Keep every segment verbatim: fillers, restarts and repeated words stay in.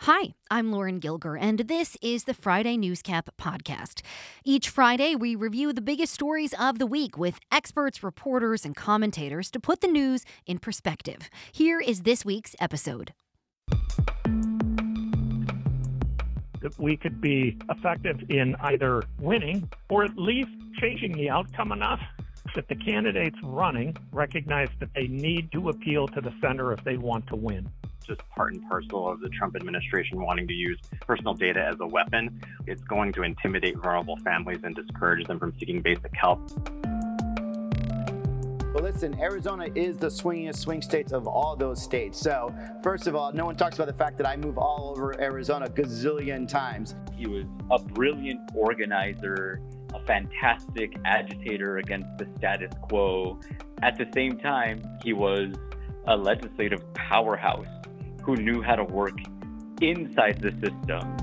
Hi, I'm Lauren Gilger, and this is the Friday Newscap podcast. Each Friday, we review the biggest stories of the week with experts, reporters, and commentators to put the news in perspective. Here is this week's episode. That we could be effective in either winning or at least changing the outcome enough that the candidates running recognize that they need to appeal to the center if they want to win. Just part and parcel of the Trump administration wanting to use personal data as a weapon. It's going to intimidate vulnerable families and discourage them from seeking basic help. Well, listen, Arizona is the swingiest swing states of all those states. So, first of all, no one talks about the fact that I move all over Arizona a gazillion times. He was a brilliant organizer, a fantastic agitator against the status quo. At the same time, he was a legislative powerhouse who knew how to work inside the system.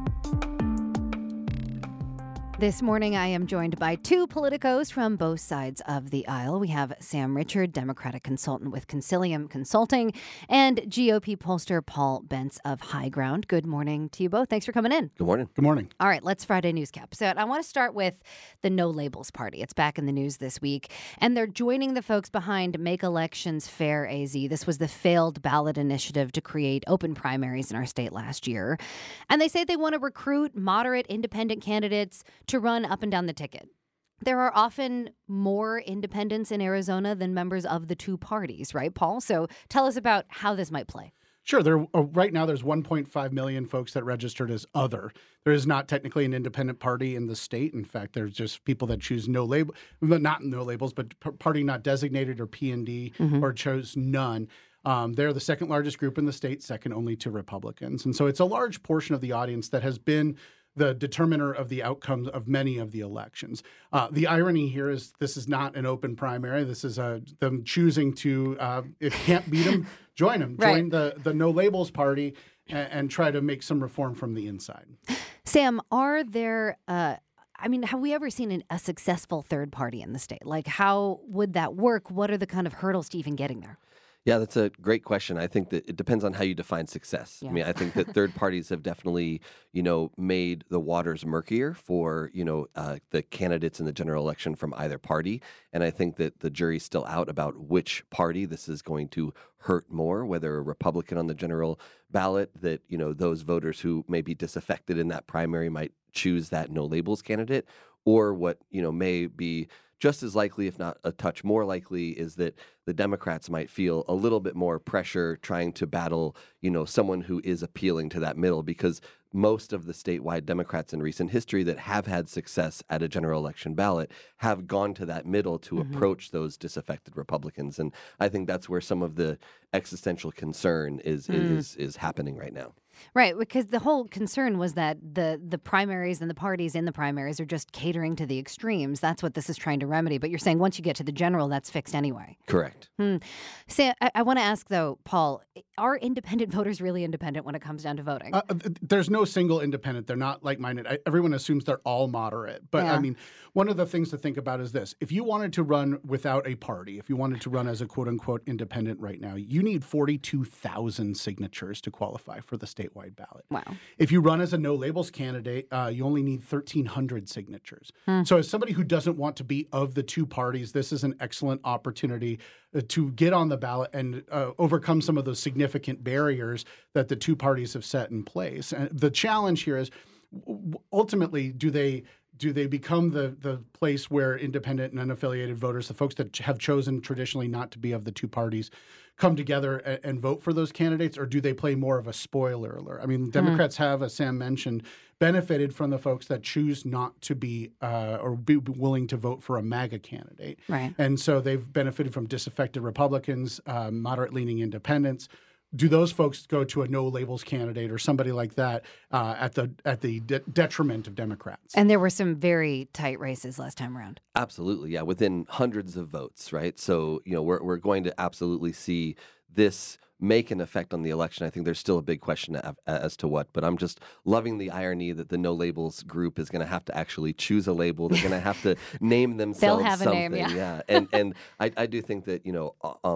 This morning, I am joined by two politicos from both sides of the aisle. We have Sam Richard, Democratic consultant with Concilium Consulting, and G O P pollster Paul Bentz of High Ground. Good morning to you both. Thanks for coming in. Good morning. Good morning. All right, let's Friday Newscap. So I want to start with the No Labels Party. It's back in the news this week, and they're joining the folks behind Make Elections Fair A Z. This was the failed ballot initiative to create open primaries in our state last year. And they say they want to recruit moderate independent candidates to run up and down the ticket. There are often more independents in Arizona than members of the two parties, right, Paul? So tell us about how this might play. Sure. There uh, right now there's one point five million folks that registered as other. There is not technically an independent party in the state. In fact, there's just people that choose no label, but not no labels, but p- party not designated or P N D mm-hmm. or chose none. Um, they're the second largest group in the state, second only to Republicans. And so it's a large portion of the audience that has been the determiner of the outcomes of many of the elections. Uh, the irony here is this is not an open primary. This is uh, them choosing to, uh, if you can't beat them, join them. Right. Join the, the No Labels Party and, and try to make some reform from the inside. Sam, are there, uh, I mean, have we ever seen an, a successful third party in the state? Like, how would that work? What are the kind of hurdles to even getting there? Yeah, that's a great question. I think that it depends on how you define success. Yeah. I mean, I think that third parties have definitely, you know, made the waters murkier for, you know, uh, the candidates in the general election from either party. And I think that the jury's still out about which party this is going to hurt more, whether a Republican on the general ballot, that, you know, those voters who may be disaffected in that primary might choose that no labels candidate, or what, you know, may be just as likely, if not a touch more likely, is that the Democrats might feel a little bit more pressure trying to battle, you know, someone who is appealing to that middle, because most of the statewide Democrats in recent history that have had success at a general election ballot have gone to that middle to mm-hmm. approach those disaffected Republicans. And I think that's where some of the existential concern is mm. is is happening right now. Right, because the whole concern was that the the primaries and the parties in the primaries are just catering to the extremes. That's what this is trying to remedy. But you're saying once you get to the general, that's fixed anyway. Correct. Hmm. So I, I want to ask, though, Paul, are independent voters really independent when it comes down to voting? Uh, there's no single independent. They're not like-minded. I, everyone assumes they're all moderate. But, yeah. I mean, one of the things to think about is this. If you wanted to run without a party, if you wanted to run as a quote-unquote independent right now, you need forty-two thousand signatures to qualify for the statewide ballot. Wow. If you run as a no-labels candidate, uh, you only need thirteen hundred signatures. Hmm. So as somebody who doesn't want to be of the two parties, this is an excellent opportunity uh, to get on the ballot and uh, overcome some of those significant barriers that the two parties have set in place. And the challenge here is ultimately, do they do they become the the place where independent and unaffiliated voters, the folks that have chosen traditionally not to be of the two parties, come together and, and vote for those candidates, or do they play more of a spoiler alert? I mean, Democrats mm-hmm. have, as Sam mentioned, benefited from the folks that choose not to be uh, or be willing to vote for a MAGA candidate. Right. And so they've benefited from disaffected Republicans, uh, moderate-leaning independents. Do those folks go to a no labels candidate or somebody like that uh, at the at the de- detriment of Democrats? And there were some very tight races last time around. Absolutely, yeah, within hundreds of votes, right? So, you know, we're we're going to absolutely see this make an effect on the election. I think there's still a big question of, as to what, but I'm just loving the irony that the No Labels group is going to have to actually choose a label. They're going to have to name themselves They'll have something. a name, yeah. yeah. And and I, I do think that, you know, um,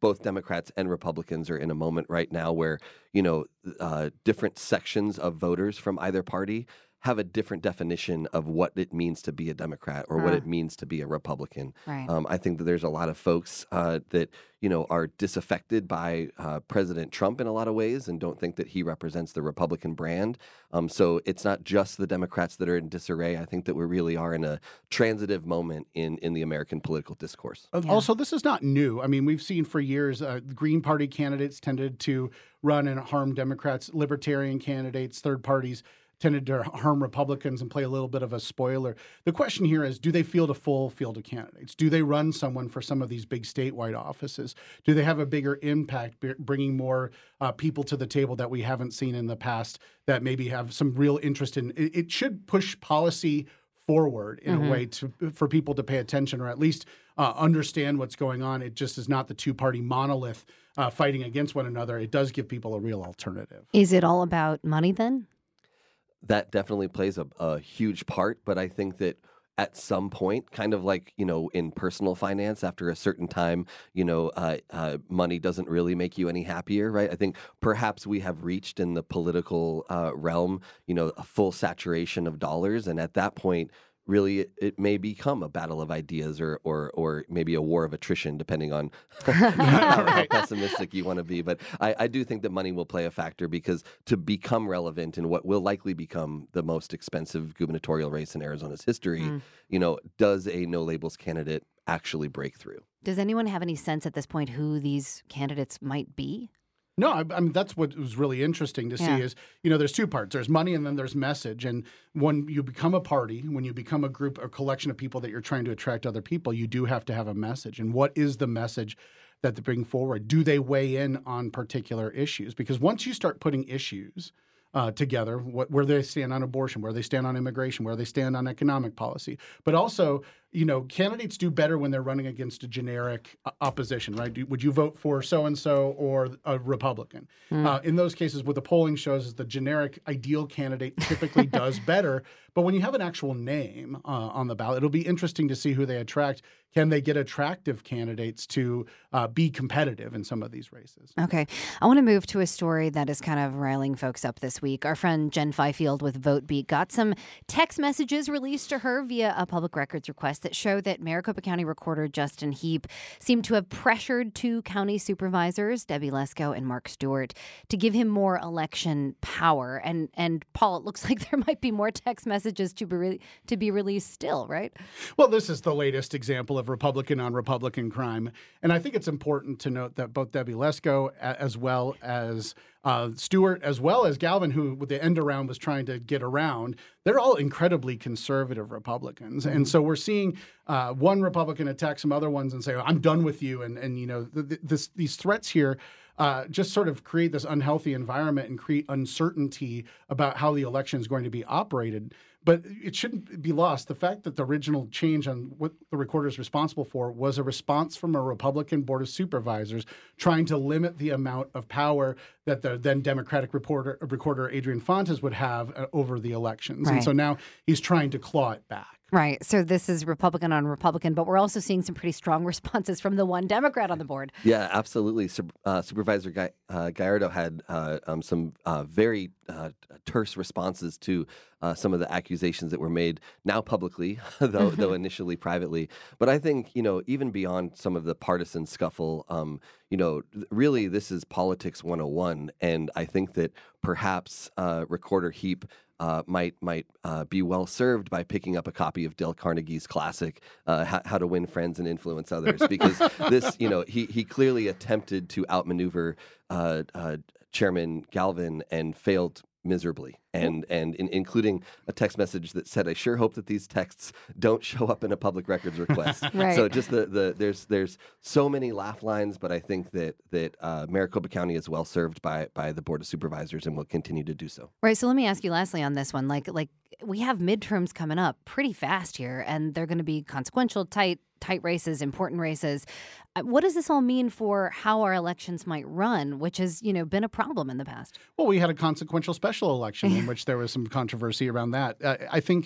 both Democrats and Republicans are in a moment right now where, you know, uh, different sections of voters from either party have a different definition of what it means to be a Democrat or uh. what it means to be a Republican. Right. Um, I think that there's a lot of folks uh, that, you know, are disaffected by uh, President Trump in a lot of ways and don't think that he represents the Republican brand. Um, so it's not just the Democrats that are in disarray. I think that we really are in a transitive moment in, in the American political discourse. Yeah. Also, this is not new. I mean, we've seen for years uh, Green Party candidates tended to run and harm Democrats, Libertarian candidates, third parties tended to harm Republicans and play a little bit of a spoiler. The question here is, do they field a full field of candidates? Do they run someone for some of these big statewide offices? Do they have a bigger impact, bringing more uh, people to the table that we haven't seen in the past that maybe have some real interest in? It, it should push policy forward in mm-hmm. a way to for people to pay attention or at least uh, understand what's going on. It just is not the two-party monolith uh, fighting against one another. It does give people a real alternative. Is it all about money then? That definitely plays a, a huge part, but I think that at some point, kind of like, you know, in personal finance, after a certain time, you know, uh, uh, money doesn't really make you any happier, right? I think perhaps we have reached in the political uh, realm, you know, a full saturation of dollars. And at that point, really, it, it may become a battle of ideas or or or maybe a war of attrition, depending on how, how pessimistic you want to be. But I, I do think that money will play a factor because to become relevant in what will likely become the most expensive gubernatorial race in Arizona's history, mm. you know, does a no labels candidate actually break through? Does anyone have any sense at this point who these candidates might be? No, I, I mean, that's what was really interesting to yeah. see is, you know, there's two parts. There's money and then there's message. And when you become a party, when you become a group, a collection of people that you're trying to attract other people, you do have to have a message. And what is the message that they bring forward? Do they weigh in on particular issues? Because once you start putting issues uh, together, what, where they stand on abortion, where they stand on immigration, where they stand on economic policy, but also, you know, candidates do better when they're running against a generic uh, opposition, right? Do, would you vote for so-and-so or a Republican? Mm. Uh, in those cases, what the polling shows is the generic ideal candidate typically does better. But when you have an actual name uh, on the ballot, it'll be interesting to see who they attract. Can they get attractive candidates to uh, be competitive in some of these races? Okay. I want to move to a story that is kind of riling folks up this week. Our friend Jen Fifield with VoteBeat got some text messages released to her via a public records request that show that Maricopa County Recorder Justin Heap seemed to have pressured two county supervisors, Debbie Lesko and Mark Stewart, to give him more election power. And, and Paul, it looks like there might be more text messages to be re- to be released still, right? Well, this is the latest example of Republican on Republican crime. And I think it's important to note that both Debbie Lesko as well as uh, Stewart, as well as Galvin, who with the end around was trying to get around, they're all incredibly conservative Republicans. Mm-hmm. And so we're seeing uh, one Republican attack some other ones and say, oh, I'm done with you. And, and you know, th- th- this, these threats here uh, just sort of create this unhealthy environment and create uncertainty about how the election is going to be operated. But it shouldn't be lost. The fact that the original change on what the recorder is responsible for was a response from a Republican Board of Supervisors trying to limit the amount of power that the then Democratic reporter, recorder Adrian Fontes would have uh, over the elections. Right. And so now he's trying to claw it back. Right. So this is Republican on Republican, but we're also seeing some pretty strong responses from the one Democrat on the board. Yeah, absolutely. Uh, Supervisor Guy, uh, Gallardo had uh, um, some uh, very uh, terse responses to uh, some of the accusations that were made now publicly, though though initially privately. But I think, you know, even beyond some of the partisan scuffle, um, you know, really this is politics one oh one. And I think that perhaps uh, Recorder Heap Uh, might might uh, be well served by picking up a copy of Dale Carnegie's classic, uh, How, How to Win Friends and Influence Others, because this, you know, he he clearly attempted to outmaneuver uh, uh, Chairman Galvin and failed miserably, and and in, including a text message that said, "I sure hope that these texts don't show up in a public records request." Right. So just the, the there's there's so many laugh lines, but I think that that uh, Maricopa County is well served by by the Board of Supervisors and will continue to do so. Right. So let me ask you lastly on this one, like like we have midterms coming up pretty fast here, and they're going to be consequential, tight. tight races, important races. Uh, what does this all mean for how our elections might run, which has, you know, been a problem in the past? Well, we had a consequential special election in which there was some controversy around that. Uh, I think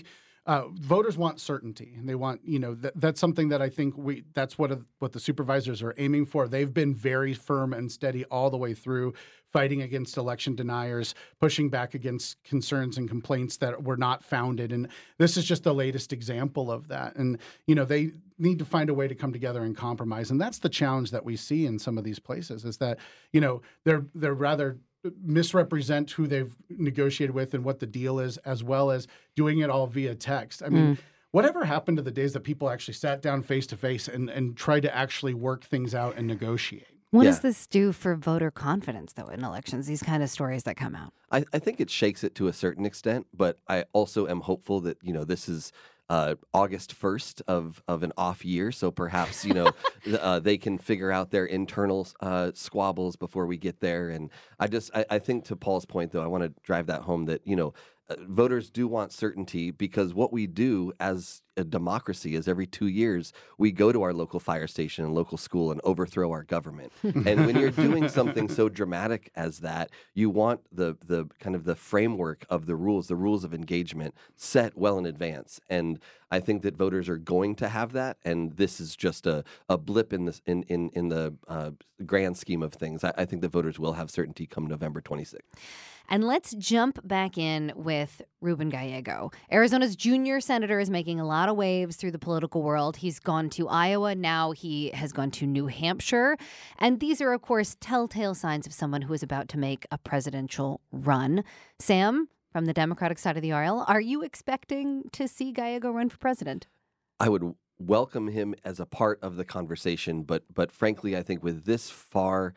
Uh, voters want certainty, and they want, you know, th- that's something that I think we, that's what, uh, what the supervisors are aiming for. They've been very firm and steady all the way through, fighting against election deniers, pushing back against concerns and complaints that were not founded. And this is just the latest example of that. And, you know, they need to find a way to come together and compromise. And that's the challenge that we see in some of these places, is that, you know, they're, they're rather misrepresent who they've negotiated with and what the deal is, as well as doing it all via text. I mean, mm. whatever happened to the days that people actually sat down face to face and and tried to actually work things out and negotiate? What yeah. does this do for voter confidence, though, in elections, these kind of stories that come out? I, I think it shakes it to a certain extent, but I also am hopeful that, you know, this is Uh, August first of, of an off year. So perhaps, you know, uh, they can figure out their internal uh, squabbles before we get there. And I just, I, I think to Paul's point, though, I want to drive that home that, you know, uh, voters do want certainty, because what we do as a democracy is every two years we go to our local fire station and local school and overthrow our government. And when you're doing something so dramatic as that, you want the the kind of the framework of the rules, the rules of engagement set well in advance. And I think that voters are going to have that, and this is just a, a blip in this in in in the uh, grand scheme of things. I, I think that voters will have certainty come November twenty-sixth. And let's jump back in with Ruben Gallego. Arizona's junior senator is making a lot of waves through the political world. He's gone to Iowa. Now he has gone to New Hampshire. And these are, of course, telltale signs of someone who is about to make a presidential run. Sam, from the Democratic side of the aisle, are you expecting to see Gallego run for president? I would welcome him as a part of the conversation, but but frankly, I think with this far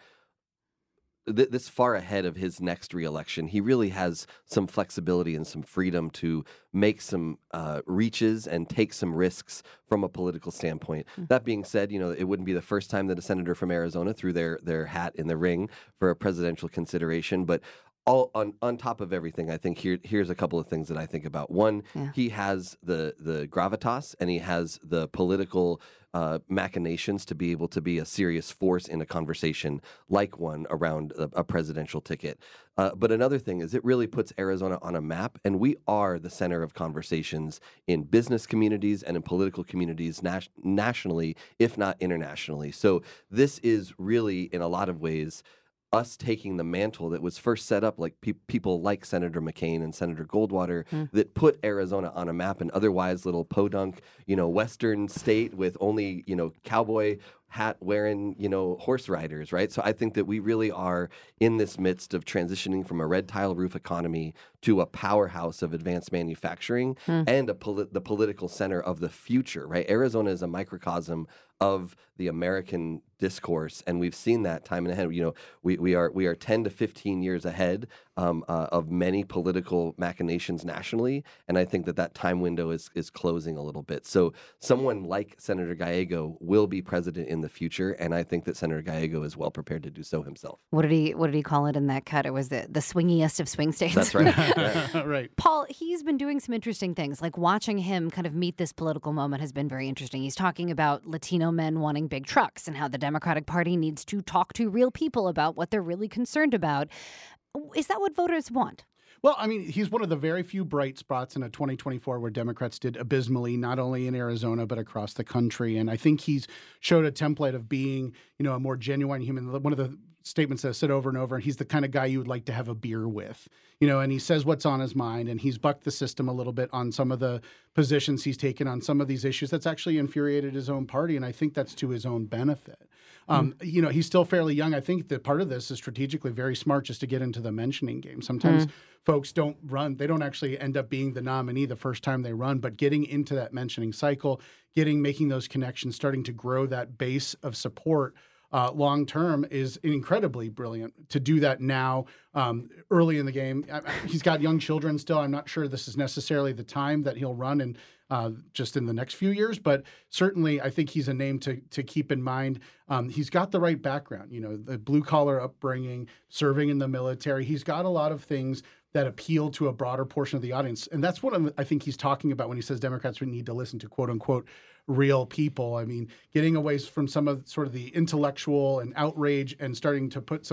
this far ahead of his next reelection, he really has some flexibility and some freedom to make some uh, reaches and take some risks from a political standpoint. Mm-hmm. That being said, you know, it wouldn't be the first time that a senator from Arizona threw their their hat in the ring for a presidential consideration, but all on, on top of everything, I think here here's a couple of things that I think about. One, yeah. he has the the gravitas and he has the political uh, machinations to be able to be a serious force in a conversation like one around a, a presidential ticket. Uh, but another thing is it really puts Arizona on a map, and we are the center of conversations in business communities and in political communities nas- nationally, if not internationally. So this is really, in a lot of ways, us taking the mantle that was first set up like pe- people like Senator McCain and Senator Goldwater mm. that put Arizona on a map, an otherwise little podunk, you know, western state with only, you know, cowboy hat wearing, you know, horse riders, right? So I think that we really are in this midst of transitioning from a red tile roof economy to a powerhouse of advanced manufacturing mm. and a poli- the political center of the future, right? Arizona is a microcosm of the American discourse, and we've seen that time and ahead. You know, we, we are we are ten to fifteen years ahead um, uh, of many political machinations nationally, and I think that that time window is is closing a little bit. So someone like Senator Gallego will be president in the future, and I think that Senator Gallego is well prepared to do so himself. What did he What did he call it in that cut? It was the the swingiest of swing states. That's right. yeah. Right. Paul, he's been doing some interesting things. Like watching him kind of meet this political moment has been very interesting. He's talking about Latino men wanting big trucks and how the Democratic Party needs to talk to real people about what they're really concerned about. Is that what voters want? Well, I mean, he's one of the very few bright spots in a twenty twenty-four where Democrats did abysmally, not only in Arizona, but across the country. And I think he's showed a template of being, you know, a more genuine human. One of the statements that I said over and over, he's the kind of guy you would like to have a beer with, you know, and he says what's on his mind, and he's bucked the system a little bit on some of the positions he's taken on some of these issues that's actually infuriated his own party. And I think that's to his own benefit. Um, mm. You know, he's still fairly young. I think that part of this is strategically very smart just to get into the mentioning game. Sometimes mm. folks don't run. They don't actually end up being the nominee the first time they run, but getting into that mentioning cycle, getting, making those connections, starting to grow that base of support Uh, long term is incredibly brilliant to do that now, um, early in the game. I, I, he's got young children still. I'm not sure this is necessarily the time that he'll run in uh, just in the next few years, but certainly I think he's a name to to keep in mind. Um, he's got the right background, you know, the blue collar upbringing, serving in the military. He's got a lot of things that appeal to a broader portion of the audience. And that's what I'm, I think he's talking about when he says Democrats would need to listen to quote unquote real people. I mean, getting away from some of sort of the intellectual and outrage and starting to put some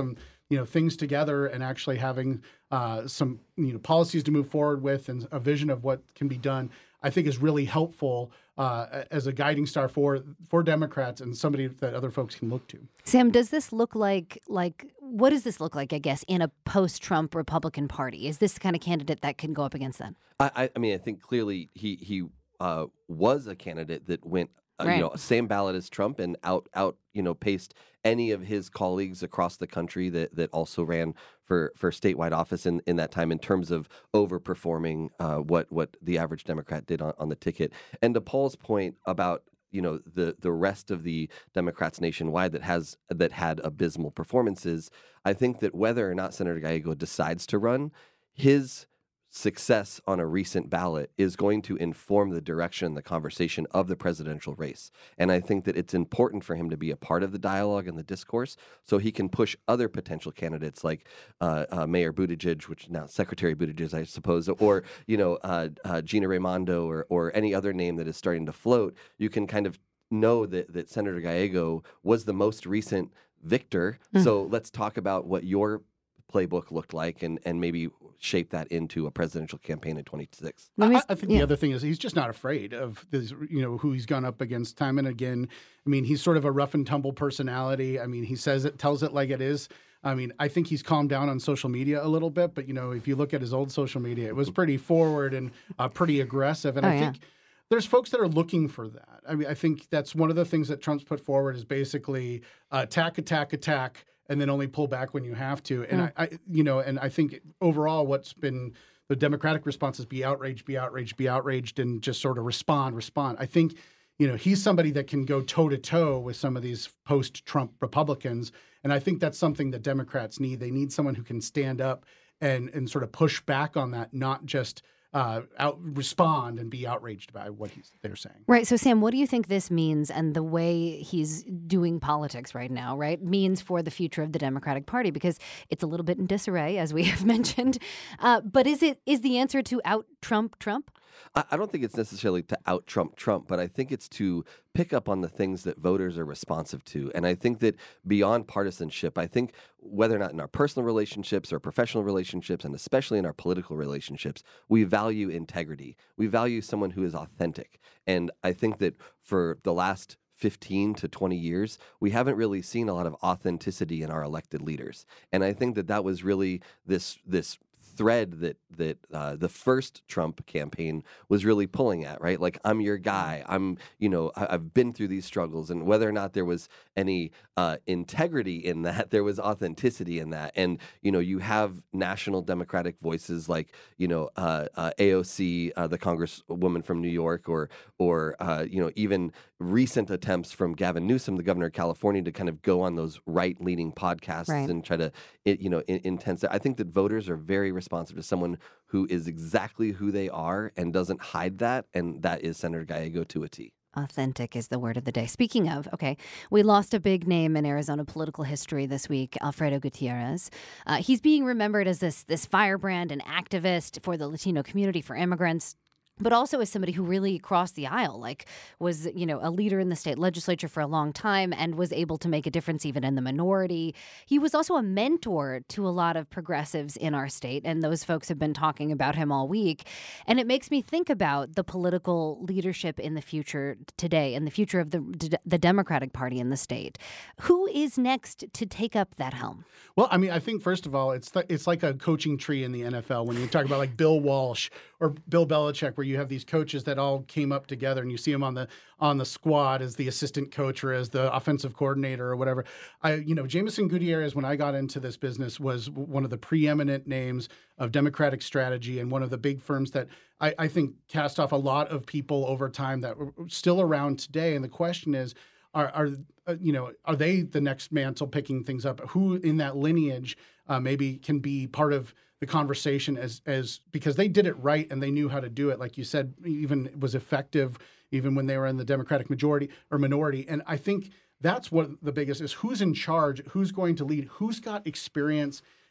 you know, things together and actually having uh, some, you know, policies to move forward with and a vision of what can be done, I think is really helpful uh, as a guiding star for for Democrats and somebody that other folks can look to. Sam, does this look like, like, what does this look like, I guess, in a post-Trump Republican Party? Is this the kind of candidate that can go up against them? I, I mean, I think clearly he he uh, was a candidate that went, uh, Right. you know, same ballot as Trump and out, out, you know, paced any of his colleagues across the country that, that also ran for, for statewide office in, in that time in terms of overperforming uh, what what the average Democrat did on, on the ticket. And to Paul's point about, you know, the the rest of the Democrats nationwide that has that had abysmal performances, I think that whether or not Senator Gallego decides to run, his success on a recent ballot is going to inform the direction, the conversation of the presidential race. And I think that it's important for him to be a part of the dialogue and the discourse so he can push other potential candidates like uh, uh, Mayor Buttigieg, which now Secretary Buttigieg, I suppose, or, you know, uh, uh, Gina Raimondo or, or any other name that is starting to float. You can kind of know that, that Senator Gallego was the most recent victor. Mm. So let's talk about what your playbook looked like and, and maybe shape that into a presidential campaign in twenty-six. I, I think yeah. the other thing is he's just not afraid of this, you know, who he's gone up against time and again. I mean, he's sort of a rough and tumble personality. I mean, he says it, tells it like it is. I mean, I think he's calmed down on social media a little bit, but, you know, if you look at his old social media, it was pretty forward and uh, pretty aggressive. And oh, I yeah. think there's folks that are looking for that. I mean, I think that's one of the things that Trump's put forward is basically uh, attack, attack, attack, and then only pull back when you have to. And mm. I, I, you know, and I think overall what's been the Democratic response is be outraged, be outraged, be outraged, and just sort of respond, respond. I think, you know, he's somebody that can go toe to toe with some of these post-Trump Republicans. And I think that's something that Democrats need. They need someone who can stand up and, and sort of push back on that, not just Uh, out respond and be outraged by what he's they're saying. Right. So, Sam, what do you think this means and the way he's doing politics right now, right, means for the future of the Democratic Party? Because it's a little bit in disarray, as we have mentioned. Uh, but is it is the answer to out Trump Trump? I, I don't think it's necessarily to out Trump Trump, but I think it's to pick up on the things that voters are responsive to. And I think that beyond partisanship, I think whether or not in our personal relationships or professional relationships, and especially in our political relationships, we value integrity. We value someone who is authentic. And I think that for the last fifteen to twenty years, we haven't really seen a lot of authenticity in our elected leaders. And I think that that was really this this thread that that uh, the first Trump campaign was really pulling at, right? Like, I'm your guy. I'm, you know, I, I've been through these struggles, and whether or not there was any uh, integrity in that, there was authenticity in that. And, you know, you have national Democratic voices like, you know, uh, uh, A O C, uh, the Congresswoman from New York, or, or uh, you know, even recent attempts from Gavin Newsom, the governor of California, to kind of go on those right-leaning podcasts right. and try to, you know, in, intense. I think that voters are very responsive to someone who is exactly who they are and doesn't hide that, and that is Senator Gallego to a T. Authentic is the word of the day. Speaking of, okay, we lost a big name in Arizona political history this week, Alfredo Gutierrez. Uh, he's being remembered as this this firebrand and activist for the Latino community, for immigrants, but also as somebody who really crossed the aisle, like was, you know, a leader in the state legislature for a long time and was able to make a difference even in the minority. He was also a mentor to a lot of progressives in our state, and those folks have been talking about him all week. And it makes me think about the political leadership in the future today and the future of the the Democratic Party in the state. Who is next to take up that helm? Well, I mean, I think, first of all, it's th- it's like a coaching tree in the N F L when you talk about like Bill Walsh or Bill Belichick, where you have these coaches that all came up together, and you see them on the on the squad as the assistant coach or as the offensive coordinator or whatever. I, you know, Jameson Gutierrez, when I got into this business, was one of the preeminent names of Democratic strategy and one of the big firms that I, I think cast off a lot of people over time that are still around today. And the question is, are, are uh, you know, are they the next mantle picking things up? Who in that lineage uh, maybe can be part of the conversation as as because they did it right and they knew how to do it. Like you said, even was effective even when they were in the Democratic majority or minority. And I think that's what the biggest is: who's in charge, who's going to lead, who's got experience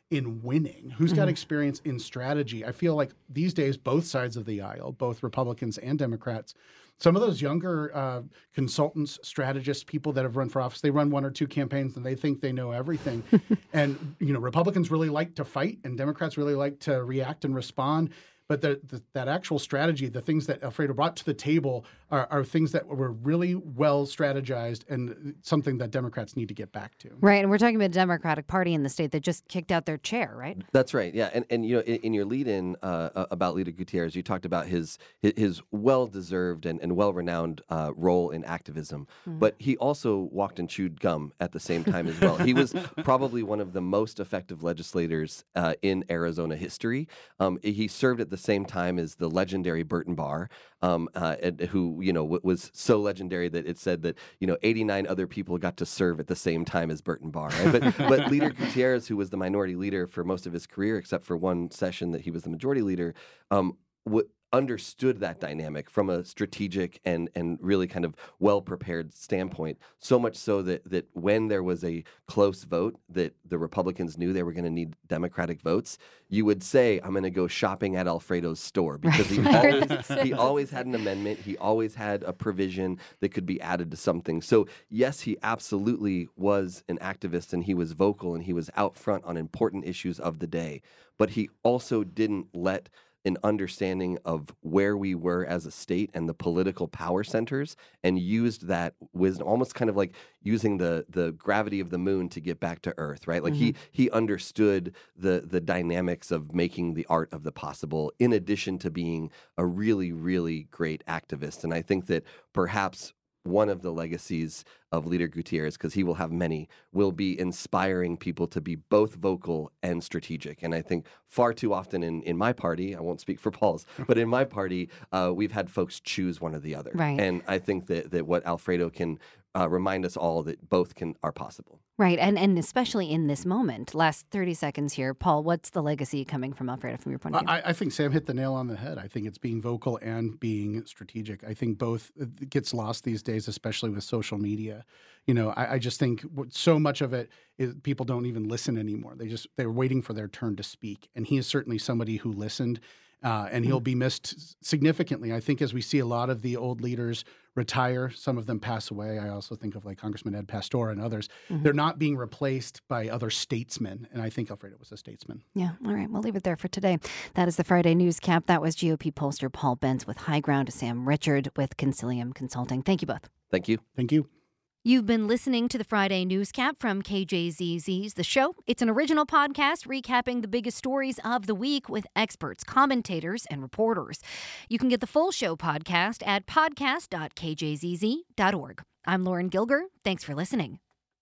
in winning, who's got Mm-hmm. experience in strategy. I feel like these days, both sides of the aisle, both Republicans and Democrats, some of those younger uh, consultants, strategists, people that have run for office, they run one or two campaigns and they think they know everything. And, you know, Republicans really like to fight and Democrats really like to react and respond. But the, the, that actual strategy, the things that Alfredo brought to the table are, are things that were really well strategized and something that Democrats need to get back to. Right. And we're talking about a Democratic Party in the state that just kicked out their chair, right? That's right. Yeah. And, and you know, in, in your lead-in uh, about Lito Gutierrez, you talked about his his, his well-deserved and, and well-renowned uh, role in activism. Mm-hmm. But he also walked and chewed gum at the same time as well. He was probably one of the most effective legislators uh, in Arizona history. Um, he served at the same time as the legendary Burton Barr, um, uh, and, who, you know, w- was so legendary that it said that, you know, eighty-nine other people got to serve at the same time as Burton Barr. Right? But, but Lito Gutierrez, who was the minority leader for most of his career, except for one session that he was the majority leader, um, w- understood that dynamic from a strategic and and really kind of well-prepared standpoint, so much so that that when there was a close vote that the Republicans knew they were going to need Democratic votes, you would say, I'm going to go shopping at Alfredo's store, because he always, he always had an amendment. He always had a provision that could be added to something. So yes, he absolutely was an activist and he was vocal and he was out front on important issues of the day, but he also didn't let an understanding of where we were as a state and the political power centers, and used that wisdom, almost kind of like using the the gravity of the moon to get back to Earth, right? Like mm-hmm. he he understood the the dynamics of making the art of the possible, in addition to being a really, really great activist. And I think that perhaps one of the legacies of Lito Gutierrez, because he will have many, will be inspiring people to be both vocal and strategic. And I think far too often in, in my party, I won't speak for Paul's, but in my party, uh, we've had folks choose one or the other. Right. And I think that, that what Alfredo can uh, remind us all that both can are possible. Right. And and especially in this moment, last thirty seconds here, Paul, what's the legacy coming from Alfredo from your point of view? I, I think Sam hit the nail on the head. I think it's being vocal and being strategic. I think both gets lost these days, especially with social media. You know, I, I just think so much of it is people don't even listen anymore. They just, they're waiting for their turn to speak. And he is certainly somebody who listened. Uh, and he'll be missed significantly. I think as we see a lot of the old leaders retire, some of them pass away. I also think of like Congressman Ed Pastor and others. Mm-hmm. They're not being replaced by other statesmen. And I think Alfredo was a statesman. Yeah. All right. We'll leave it there for today. That is the Friday News Cap. That was G O P pollster Paul Bentz with High Ground, Sam Richard with Concilium Consulting. Thank you both. Thank you. Thank you. You've been listening to the Friday News Cap from K J Z Z's The Show. It's an original podcast recapping the biggest stories of the week with experts, commentators, and reporters. You can get the full show podcast at podcast dot k j z z dot org. I'm Lauren Gilger. Thanks for listening.